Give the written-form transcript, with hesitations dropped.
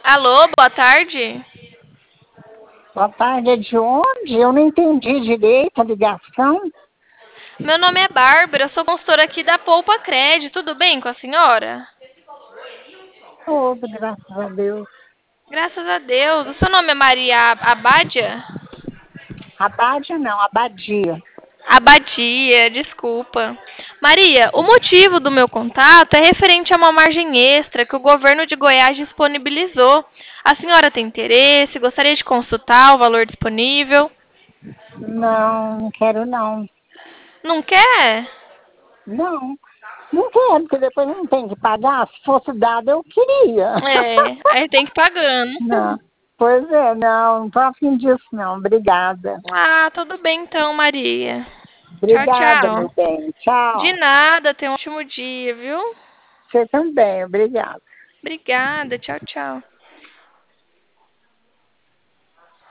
Alô, boa tarde. Boa tarde, é de onde? Eu não entendi direito a ligação. Meu nome é Bárbara, eu sou consultora aqui da Poupa Crédito. Tudo bem com a senhora? Tudo, graças a Deus. Graças a Deus. O seu nome é Maria Abádia? Abádia não, abadia. Abadia, desculpa. Maria, o motivo do meu contato é referente a uma margem extra que o governo de Goiás disponibilizou. A senhora tem interesse? Gostaria de consultar o valor disponível? Não, não quero não. Não quer? Não, não quero, porque depois não tem que pagar. Se fosse dado, eu queria. É, aí tem que ir pagando. Não, pois é, não tô a fim disso não. Obrigada. Ah, tudo bem então, Maria. Tchau, Obrigada, tchau. meu bem. De Tchau. nada, tenha um ótimo dia, viu? Você também, obrigada. Obrigada, tchau, tchau.